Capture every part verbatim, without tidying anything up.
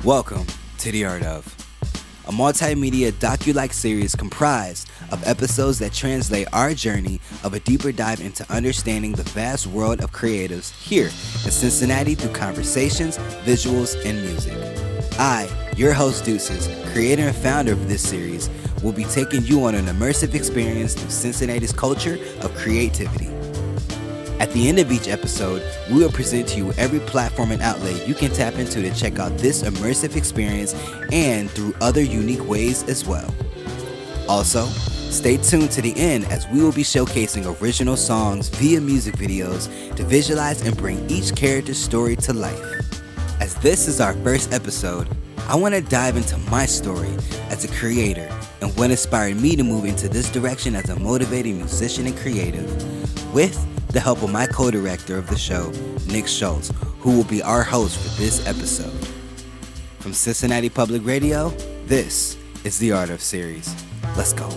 Welcome to The Art Of, a multimedia docu-like series comprised of episodes that translate our journey of a deeper dive into understanding the vast world of creatives here in Cincinnati through conversations, visuals, and music. I, your host Deuces, creator and founder of this series, will be taking you on an immersive experience through Cincinnati's culture of creativity. At the end of each episode, we will present to you every platform and outlet you can tap into to check out this immersive experience and through other unique ways as well. Also, stay tuned to the end as we will be showcasing original songs via music videos to visualize and bring each character's story to life. As this is our first episode, I want to dive into my story as a creator and what inspired me to move into this direction as a motivated musician and creative, with the help of my co-director of the show, Nick Schultz, who will be our host for this episode. From Cincinnati Public Radio, this is The Art Of Series. Let's go.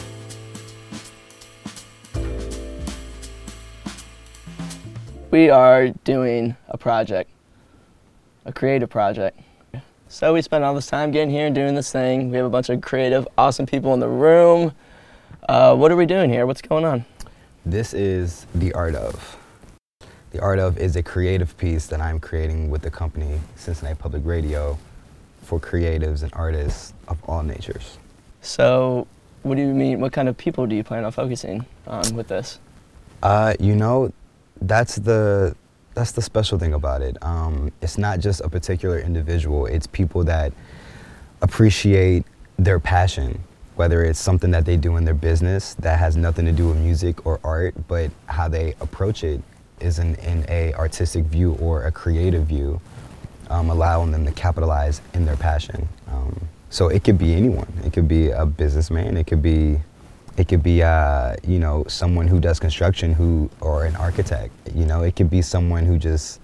We are doing a project, a creative project. So we spent all this time getting here and doing this thing. We have a bunch of creative, awesome people in the room. Uh, what are we doing here? What's going on? This is The Art Of. The Art Of is a creative piece that I'm creating with the company Cincinnati Public Radio for creatives and artists of all natures. So what do you mean, what kind of people do you plan on focusing on with this? Uh, you know, that's the, that's the special thing about it. Um, it's not just a particular individual, it's people that appreciate their passion. Whether it's something that they do in their business that has nothing to do with music or art, but how they approach it is in, in a artistic view or a creative view, um, allowing them to capitalize in their passion. Um, so it could be anyone. It could be a businessman. It could be, it could be, uh, you know, someone who does construction, who or an architect. You know, it could be someone who just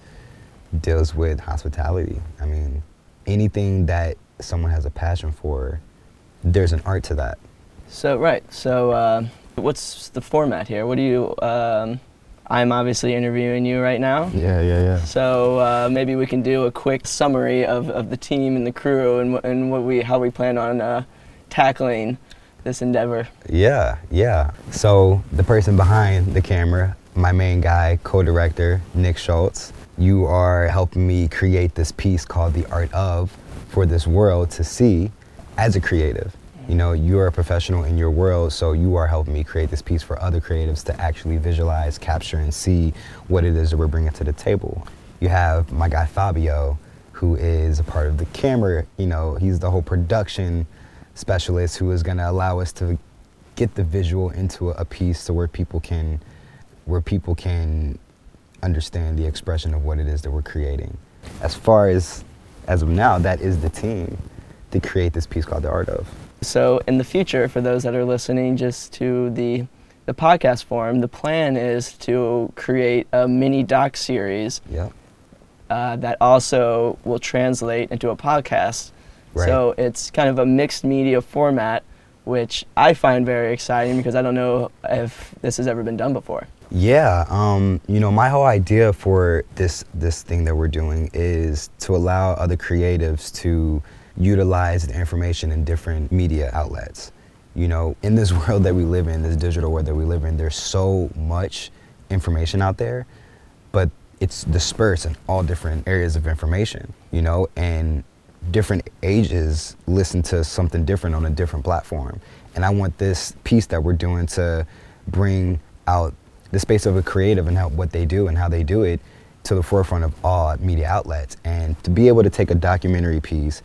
deals with hospitality. I mean, anything that someone has a passion for, there's an art to that. So, right, so uh, what's the format here? What do you, um, I'm obviously interviewing you right now. Yeah, yeah, yeah. So uh, maybe we can do a quick summary of, of the team and the crew and, and what we, how we plan on uh, tackling this endeavor. Yeah, yeah. So the person behind the camera, my main guy, co-director, Nick Schultz, you are helping me create this piece called The Art Of for this world to see as a creative. You know, you're a professional in your world, so you are helping me create this piece for other creatives to actually visualize, capture, and see what it is that we're bringing to the table. You have my guy Fabio, who is a part of the camera. You know, he's the whole production specialist who is gonna allow us to get the visual into a piece to where people can, where people can understand the expression of what it is that we're creating. As far as, as of now, that is the team to create this piece called The Art Of. So in the future, for those that are listening just to the, the podcast form, the plan is to create a mini doc series Yep. uh, that also will translate into a podcast. Right. So it's kind of a mixed media format, which I find very exciting because I don't know if this has ever been done before. Yeah, um, you know, my whole idea for this this thing that we're doing is to allow other creatives to utilize the information in different media outlets. You know, in this world that we live in, this digital world that we live in, there's so much information out there, but it's dispersed in all different areas of information, you know, and different ages listen to something different on a different platform. And I want this piece that we're doing to bring out the space of a creative and how, what they do and how they do it to the forefront of all media outlets. And to be able to take a documentary piece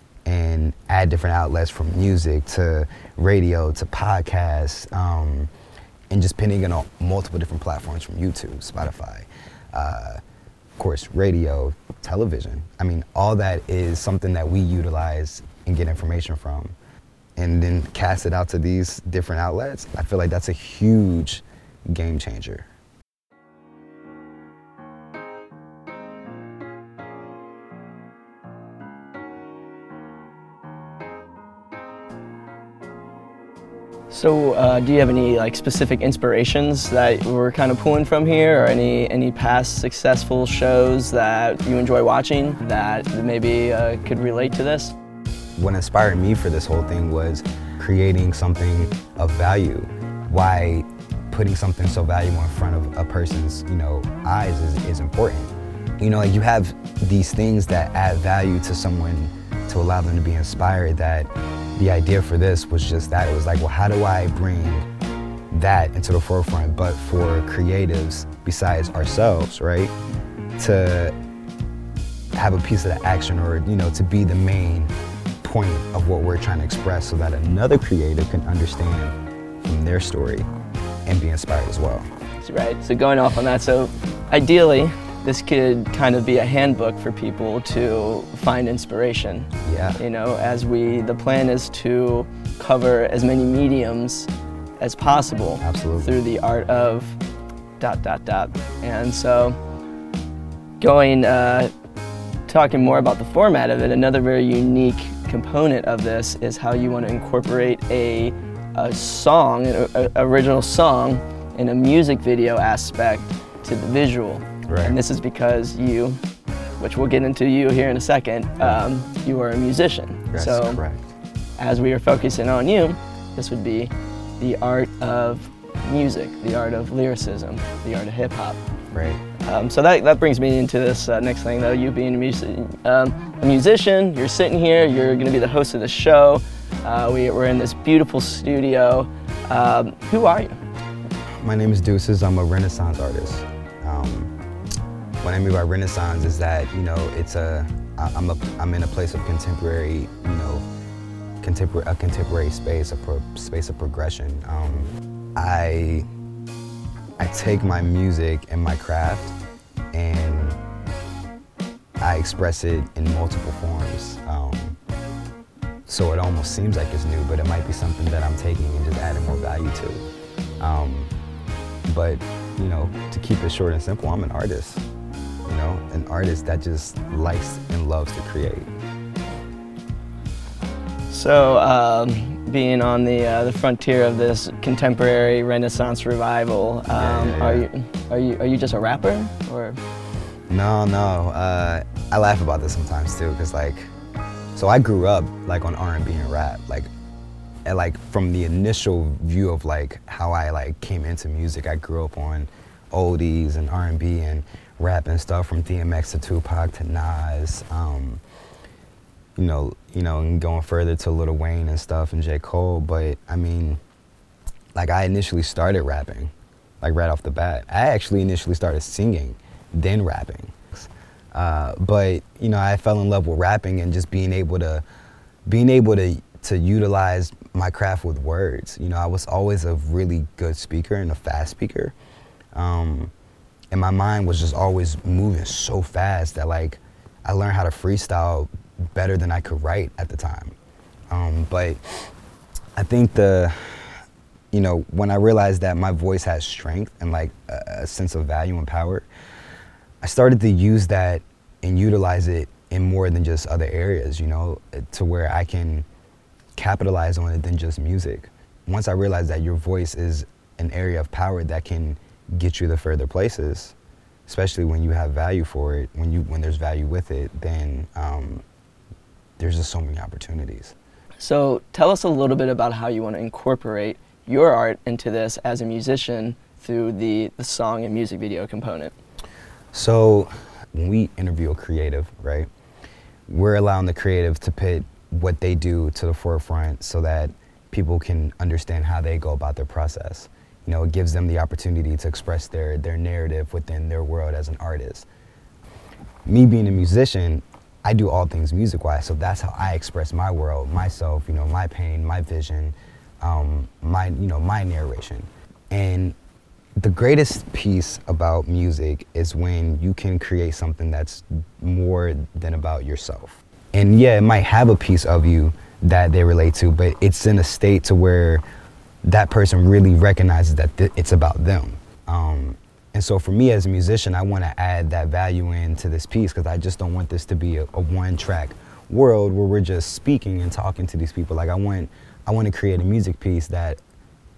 and add different outlets from music to radio to podcasts, um, and just pinning it on multiple different platforms from YouTube, Spotify, uh, of course, radio, television. I mean, all that is something that we utilize and get information from, and then cast it out to these different outlets. I feel like that's a huge game changer. So uh, do you have any like specific inspirations that we're kind of pulling from here, or any any past successful shows that you enjoy watching that maybe uh, could relate to this? What inspired me for this whole thing was creating something of value. Why putting something so valuable in front of a person's, you know, eyes is, is important. You know, like you have these things that add value to someone to allow them to be inspired. That the idea for this was just that. It was like, well, how do I bring that into the forefront, but for creatives besides ourselves, right? To have a piece of the action, or, you know, to be the main point of what we're trying to express, so that another creative can understand from their story and be inspired as well. Right, so going off on that, so ideally, this could kind of be a handbook for people to find inspiration. Yeah. You know, as we, the plan is to cover as many mediums as possible. Absolutely. Through the art of dot, dot, dot. And so going, uh, talking more about the format of it, another very unique component of this is how you want to incorporate a, a song, an original song, in a music video aspect to the visual. Right. And this is because you, which we'll get into you here in a second, um, you are a musician. That's so correct. As we are focusing on you, this would be the art of music, the art of lyricism, the art of hip hop. Right. Um, so that, that brings me into this uh, next thing though, you being a, music, um, a musician, you're sitting here, you're gonna be the host of the show. Uh, we, we're in this beautiful studio. Um, who are you? My name is Deuces. I'm a Renaissance artist. Um, what I mean by Renaissance is that, you know, it's a, I'm, a, I'm in a place of contemporary, you know, contemporary, a contemporary space, a pro, space of progression. Um, I, I take my music and my craft and I express it in multiple forms. Um, so it almost seems like it's new, but it might be something that I'm taking and just adding more value to. Um, but, you know, to keep it short and simple, I'm an artist. You know, an artist that just likes and loves to create. So, um, being on the uh, the frontier of this contemporary Renaissance revival, um, yeah, yeah, yeah. are you are you are you just a rapper, or? No, no. Uh, I laugh about this sometimes too, cause like, so I grew up like on R and B and rap, like, and like from the initial view of like how I like came into music, I grew up on oldies and R and B and rap and stuff, from D M X to Tupac to Nas, um, you know, you know, and going further to Lil Wayne and stuff and J. Cole. But I mean, like I initially started rapping, like right off the bat. I actually initially started singing, then rapping. Uh, but you know, I fell in love with rapping and just being able to, being able to to utilize my craft with words. You know, I was always a really good speaker and a fast speaker. Um, And my mind was just always moving so fast that like I learned how to freestyle better than I could write at the time. Um, but I think the, you know, when I realized that my voice has strength and like a, a sense of value and power, I started to use that and utilize it in more than just other areas, you know, to where I can capitalize on it than just music. Once I realized that your voice is an area of power that can get you to further places, especially when you have value for it, when you when there's value with it, then um, there's just so many opportunities. So tell us a little bit about how you want to incorporate your art into this as a musician through the, the song and music video component. So when we interview a creative, right, we're allowing the creative to put what they do to the forefront so that people can understand how they go about their process. You know, it gives them the opportunity to express their, their narrative within their world as an artist. Me being a musician, I do all things music-wise, so that's how I express my world, myself, you know, my pain, my vision, um, my, you know, my narration. And the greatest piece about music is when you can create something that's more than about yourself. And yeah, it might have a piece of you that they relate to, but it's in a state to where that person really recognizes that th- it's about them. Um, and so for me as a musician, I want to add that value into this piece, because I just don't want this to be a, a one-track world where we're just speaking and talking to these people. Like I want, I want to create a music piece that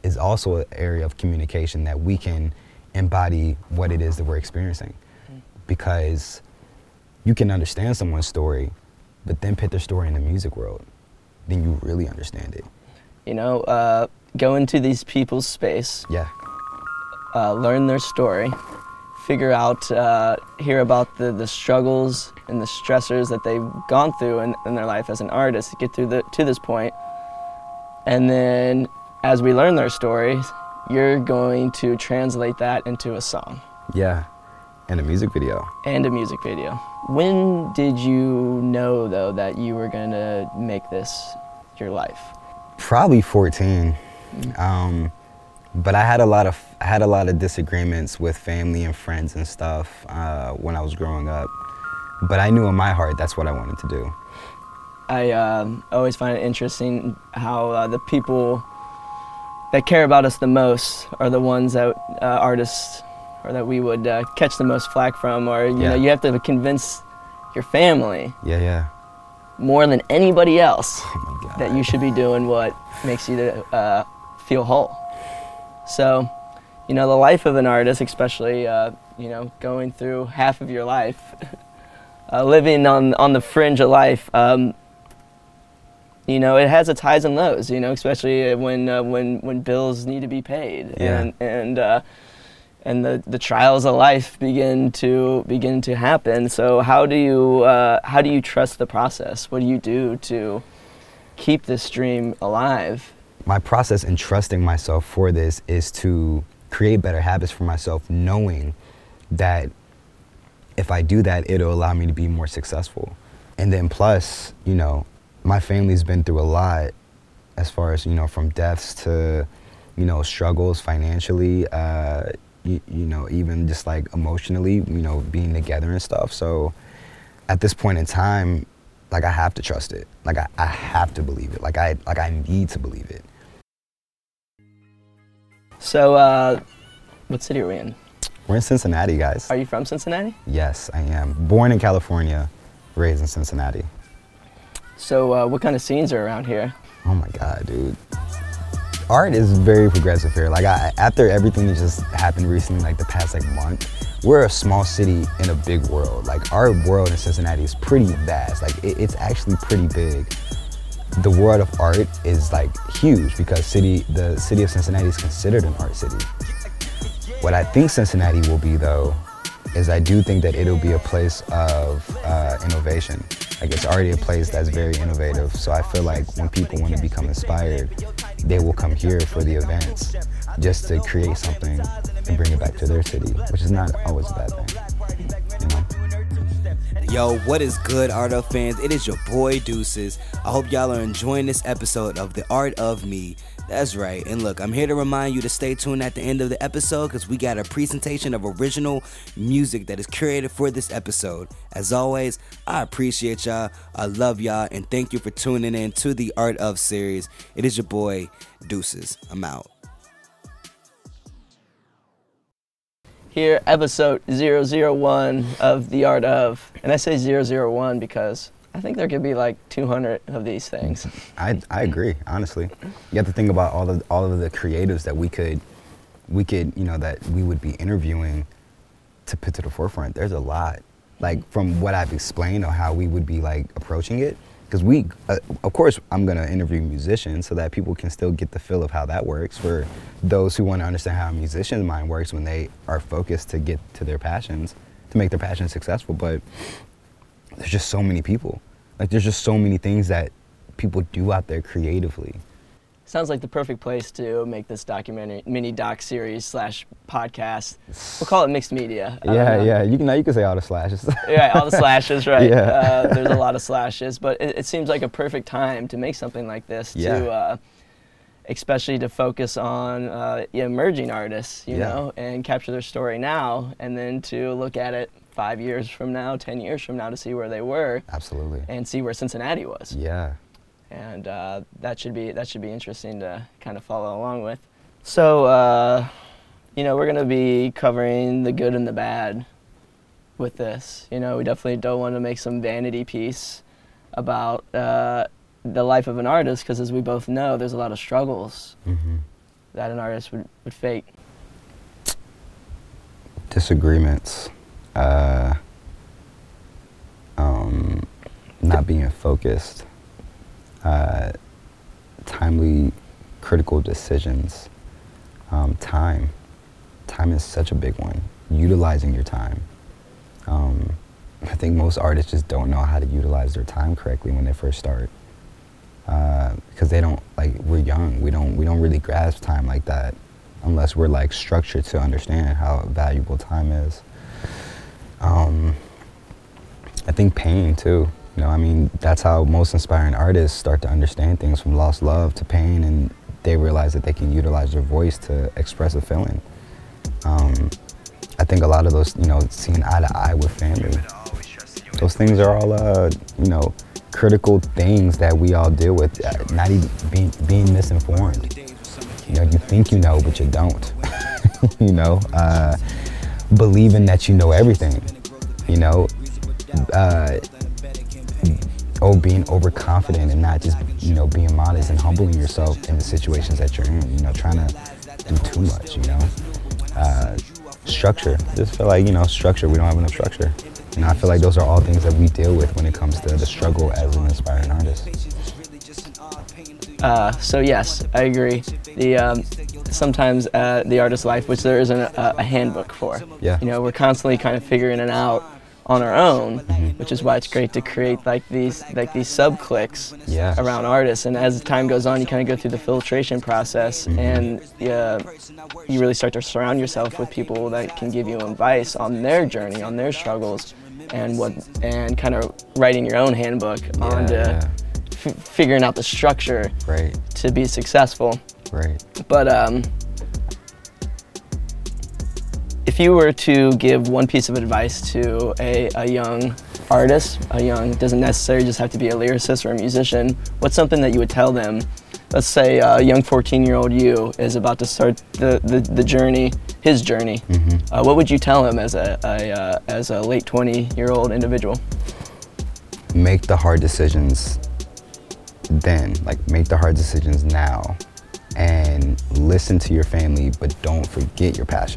is also an area of communication that we can embody what it is that we're experiencing. Mm. Because you can understand someone's story, but then put their story in the music world, then you really understand it. You know, uh, go into these people's space. Yeah. Uh, learn their story, figure out, uh, hear about the, the struggles and the stressors that they've gone through in, in their life as an artist to get through the, to this point. And then as we learn their stories, you're going to translate that into a song. Yeah, and a music video. And a music video. When did you know, though, that you were going to make this your life? Probably fourteen. Mm-hmm. Um, but I had a lot of I had a lot of disagreements with family and friends and stuff uh, when I was growing up. But I knew in my heart that's what I wanted to do. I uh, always find it interesting how uh, the people that care about us the most are the ones that uh, artists or that we would uh, catch the most flack from, or you yeah. know, you have to convince your family. Yeah, yeah. More than anybody else, oh my God. that you should be doing what makes you uh, feel whole. So, you know, the life of an artist, especially, uh, you know, going through half of your life, uh, living on on the fringe of life, um, you know, it has its highs and lows. You know, especially when uh, when when bills need to be paid, yeah. and and uh, and the, the trials of life begin to begin to happen. So how do you uh, how do you trust the process? What do you do to keep this dream alive? My process in trusting myself for this is to create better habits for myself, knowing that if I do that, it'll allow me to be more successful. And then plus, you know, my family's been through a lot as far as, you know, from deaths to, you know, struggles financially, uh, you, you know, even just like emotionally, you know, being together and stuff. So at this point in time, like I have to trust it. Like I, I have to believe it. Like I, like I need to believe it. So, uh, what city are we in? We're in Cincinnati, guys. Are you from Cincinnati? Yes, I am. Born in California, raised in Cincinnati. So, uh, what kind of scenes are around here? Oh my God, dude. Art is very progressive here. Like, I, after everything that just happened recently, like the past like month, we're a small city in a big world. Like, our world in Cincinnati is pretty vast. Like, it, it's actually pretty big. The world of art is like huge because city, the city of Cincinnati is considered an art city. What I think Cincinnati will be, though, is I do think that it'll be a place of uh, innovation. Like, it's already a place that's very innovative. So I feel like when people want to become inspired, they will come here for the events just to create something and bring it back to their city, which is not always a bad thing, you know? Yo, what is good, Art of fans? It is your boy Deuces. I hope y'all are enjoying this episode of The Art of Me. That's right. And look, I'm here to remind you to stay tuned at the end of the episode because we got a presentation of original music that is curated for this episode. As always, I appreciate y'all. I love y'all. And thank you for tuning in to the Art of series. It is your boy Deuces. I'm out. Here, episode zero zero one of The Art of. And I say zero zero one because I think there could be like two hundred of these things. I, I agree, honestly. You have to think about all of all of the creatives that we could, we could, you know, that we would be interviewing to put to the forefront. There's a lot. Like, from what I've explained on how we would be like approaching it, because we, uh, of course, I'm gonna interview musicians so that people can still get the feel of how that works for those who want to understand how a musician's mind works when they are focused to get to their passions, to make their passions successful. But there's just so many people. Like, there's just so many things that people do out there creatively. Sounds like the perfect place to make this documentary, mini doc series slash podcast. We'll call it mixed media. Yeah, yeah. You can now you can say all the slashes. Yeah, all the slashes, right? Yeah. Uh, there's a lot of slashes, but it, it seems like a perfect time to make something like this. Yeah. To, uh, especially to focus on uh, emerging artists, you yeah. know, and capture their story now, and then to look at it five years from now, ten years from now, to see where they were. Absolutely. And see where Cincinnati was. Yeah. And uh, that should be that should be interesting to kind of follow along with. So, uh, you know, we're going to be covering the good and the bad with this. You know, we definitely don't want to make some vanity piece about uh, the life of an artist, because as we both know, there's a lot of struggles mm-hmm. that an artist would, would fake? Disagreements, uh, um, not being focused, uh, timely, critical decisions, um, time. Time is such a big one. Utilizing your time. Um, I think most artists just don't know how to utilize their time correctly when they first start, uh, because they don't, like, we're young. We don't we don't really grasp time like that, unless we're like structured to understand how valuable time is. Um, I think pain too. You know, I mean, that's how most inspiring artists start to understand things, from lost love to pain, and they realize that they can utilize their voice to express a feeling. Um, I think a lot of those, you know, seeing eye to eye with family, those things are all, uh, you know, critical things that we all deal with. Uh, not even being being misinformed. You know, you think you know, but you don't. You know, uh, believing that you know everything. You know, uh, oh, being overconfident and not just, you know, being modest and humbling yourself in the situations that you're in. You know, trying to do too much. You know, uh, structure. I just feel like, you know, structure. We don't have enough structure. And I feel like those are all things that we deal with when it comes to the struggle as an inspiring artist. Uh, so yes, I agree. The um, sometimes uh, the artist's life, which there isn't a, a handbook for. Yeah. You know, we're constantly kind of figuring it out on our own, Mm-hmm. which is why it's great to create like these like these sub cliques Yeah. around artists. And as time goes on, you kind of go through the filtration process, Mm-hmm. and yeah, you really start to surround yourself with people that can give you advice on their journey, on their struggles, and what and kind of writing your own handbook Yeah, on to yeah. f- figuring out the structure Right. to be successful. Right. But um, if you were to give one piece of advice to a, a young artist, a young, doesn't necessarily just have to be a lyricist or a musician, what's something that you would tell them? Let's say a young fourteen-year-old you is about to start the, the, the journey, his journey. Mm-hmm. Uh, what would you tell him as a, a uh, as a late twenty-year-old individual? Make the hard decisions then, like make the hard decisions now, and listen to your family, but don't forget your passion.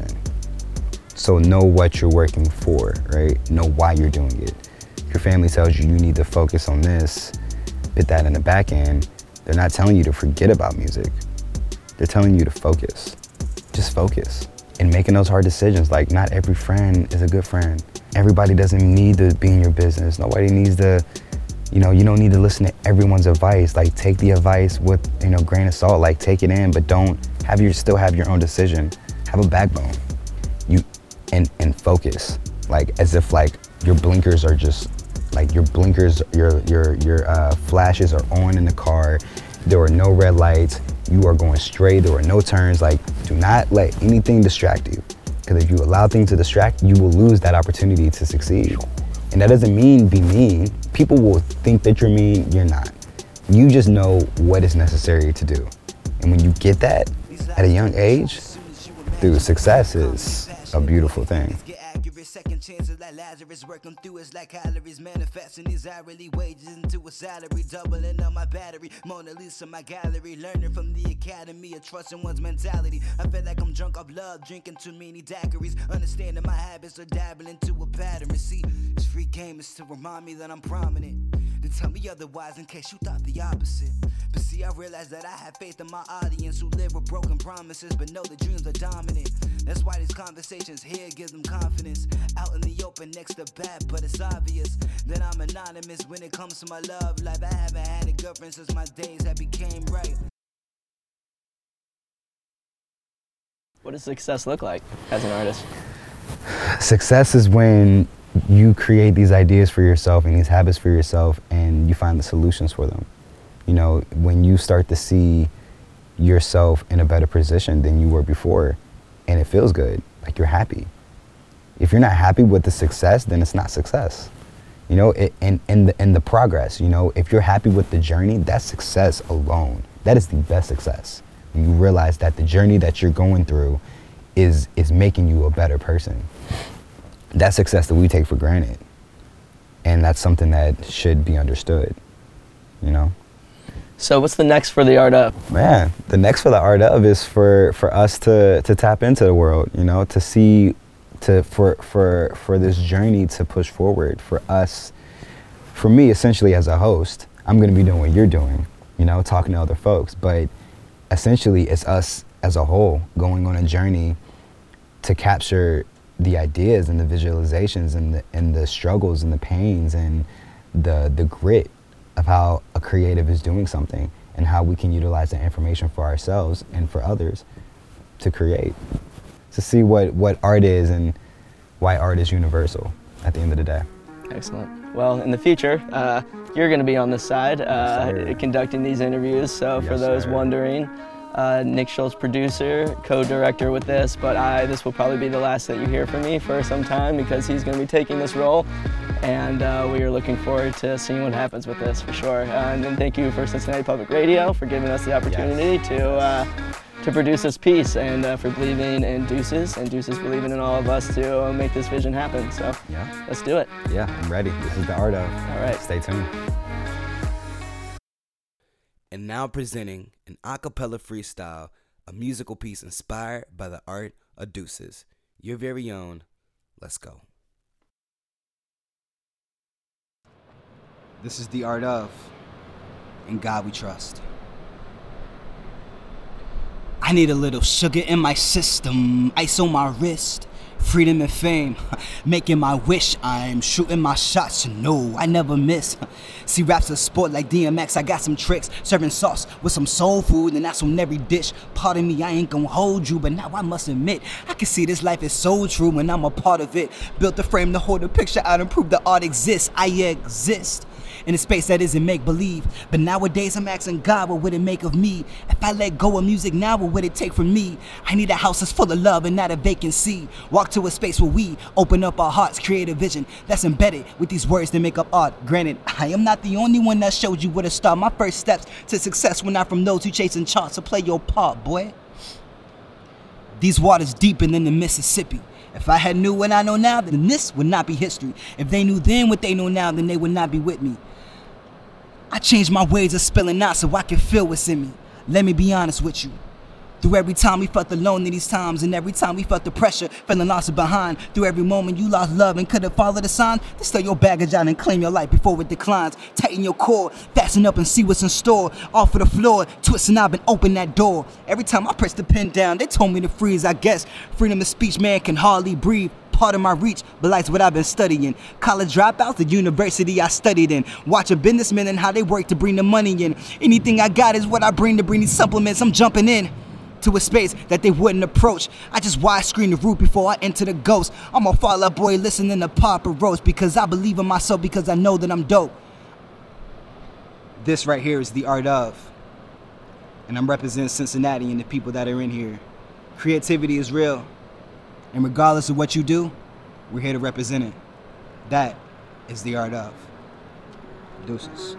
So know what you're working for, right? Know why you're doing it. Your family tells you you need to focus on this, put that in the back end. They're not telling you to forget about music. They're telling you to focus. Just focus. And making those hard decisions, like not every friend is a good friend. Everybody doesn't need to be in your business. Nobody needs to, you know, you don't need to listen to everyone's advice. Like take the advice with, you know, grain of salt, like take it in, but don't have your, still have your own decision. Have a backbone. You, and, and focus. Like as if like your blinkers are just, like your blinkers, your, your, your uh, flashes are on in the car. There are no red lights. You are going straight. There are no turns. Like, do not let anything distract you. Because if you allow things to distract you, you will lose that opportunity to succeed. And that doesn't mean be mean. People will think that you're mean. You're not. You just know what is necessary to do. And when you get that at a young age, dude, success is a beautiful thing. Second chances like Lazarus, working through it's like calories, manifesting these hourly wages into a salary, doubling up my battery, Mona Lisa my gallery, learning from the academy of trusting one's mentality. I feel like I'm drunk off love, drinking too many daiquiris, understanding my habits are dabbling into a pattern. See, this free game is to remind me that I'm prominent. Then tell me otherwise in case you thought the opposite. But see, I realize that I have faith in my audience who live with broken promises, but know the dreams are dominant. That's why these conversations here give them confidence. Out in the open next to bad, but it's obvious that I'm anonymous when it comes to my love life. I haven't had a girlfriend since my days that became right. What does success look like as an artist? Success is when you create these ideas for yourself and these habits for yourself, and you find the solutions for them. You know, when you start to see yourself in a better position than you were before, and it feels good, like you're happy. If you're not happy with the success, then it's not success. You know, it, and, and, the, and the progress, you know, if you're happy with the journey, that's success alone. That is the best success. When you realize that the journey that you're going through is, is making you a better person. That's success that we take for granted. And that's something that should be understood, you know? So what's the next for the Art Of? Man, the next for the Art Of is for, for us to, to tap into the world, you know, to see, to for, for, for this journey to push forward, for us, for me, essentially as a host, I'm going to be doing what you're doing, you know, talking to other folks, but essentially it's us as a whole going on a journey to capture the ideas and the visualizations and the, and the struggles and the pains and the the grit of how a creative is doing something and how we can utilize that information for ourselves and for others to create, to see what, what art is and why art is universal at the end of the day. Excellent. Well, in the future, uh, you're going to be on this side uh, Yes, conducting these interviews. So for Yes, those sir. wondering, uh, Nick Schultz, producer, co-director with this, but I, this will probably be the last that you hear from me for some time because he's going to be taking this role. And uh, we are looking forward to seeing what happens with this for sure. Uh, and then thank you for Cincinnati Public Radio for giving us the opportunity Yes. to uh, to produce this piece and uh, for believing in Deuces and Deuces believing in all of us to uh, make this vision happen. So Yeah. let's do it. Yeah, I'm ready. This is the Art Of. All right. Stay tuned. And now presenting an a cappella freestyle, a musical piece inspired by the art of Deuces. Your very own. Let's go. This is the Art Of. In God we trust. I need a little sugar in my system, ice on my wrist, freedom and fame, making my wish. I'm shooting my shots, no, I never miss. See, rap's a sport like D M X, I got some tricks, serving sauce with some soul food, and that's on every dish. Pardon me, I ain't gonna hold you, but now I must admit, I can see this life is so true when I'm a part of it. Built the frame to hold the picture out and prove the art exists. I exist in a space that isn't make-believe. But nowadays I'm asking God, what would it make of me? If I let go of music now, what would it take from me? I need a house that's full of love and not a vacancy. Walk to a space where we open up our hearts, create a vision that's embedded with these words that make up art. Granted, I am not the only one that showed you where to start. My first steps to success were not from those who chasing charts. So play your part, boy. These waters deeper than the Mississippi. If I had knew what I know now, then this would not be history. If they knew then what they know now, then they would not be with me. I changed my ways of spilling out so I can feel what's in me. Let me be honest with you. Through every time we felt alone in these times, and every time we felt the pressure, feeling lost behind. Through every moment you lost love and couldn't follow the sign, then throw your baggage out and claim your life before it declines. Tighten your core, fasten up and see what's in store. Off of the floor, twist a knob and open that door. Every time I press the pen down, they told me to freeze. I guess freedom of speech, man, can hardly breathe. Part of my reach, but life's what I've been studying. College dropouts, the university I studied in. Watch a businessman and how they work to bring the money in. Anything I got is what I bring to bring these supplements. I'm jumping in to a space that they wouldn't approach. I just wide screen the roof before I enter the ghost. I'm a Fall Out Boy listening to Papa Roach because I believe in myself, because I know that I'm dope. This right here is the Art Of. And I'm representing Cincinnati and the people that are in here. Creativity is real. And regardless of what you do, we're here to represent it. That is the Art Of. Deuces.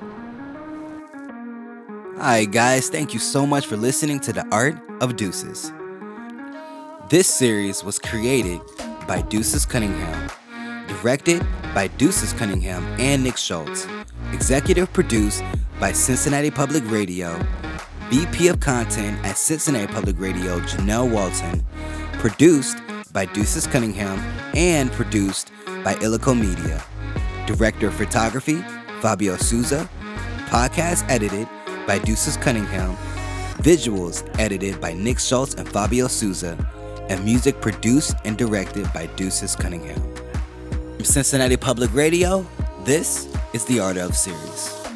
Alright guys, thank you so much for listening to the Art of Deuces. This series was created by Deuces Cunningham, directed by Deuces Cunningham and Nick Schultz, executive produced by Cincinnati Public Radio, V P of Content at Cincinnati Public Radio, Janelle Walton, produced by Deuces Cunningham and produced by Illico Media, director of photography, Fabio Souza, podcast edited by Deuces Cunningham, visuals edited by Nick Schultz and Fabio Souza, and music produced and directed by Deuces Cunningham. From Cincinnati Public Radio, this is the Art Of series.